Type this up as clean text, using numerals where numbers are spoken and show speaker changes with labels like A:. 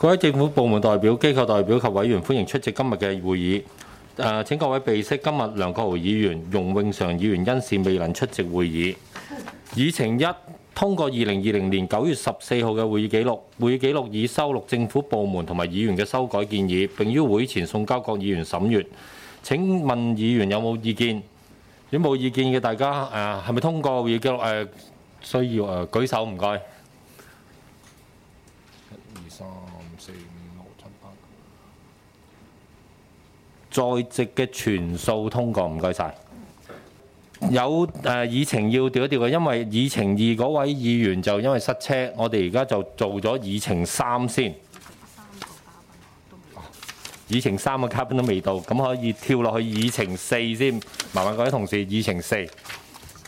A: 各位政府部門代表、機構代表及委員，歡迎出席今日嘅會議。請各位備悉，今日梁國豪議員、容永常議員因事未能出席會議。議程一，通過2020年9月14號嘅會議記錄。會議記錄已收錄政府部門同埋議員嘅修改建議，並於會前送交各議員審閱。請問議員有冇意見？如果冇意見嘅，大家係咪通過會議記錄？需要舉手，唔該。1、2、3、4、5、6、7、8。在席嘅全數通過，唔該晒。有議程要調一調嘅，因為議程二嗰位議員就因為塞車，我哋而家就做咗議程三先。議程三個嘉賓都未到，咁可以跳落去議程四先。麻煩各位同事，議程四。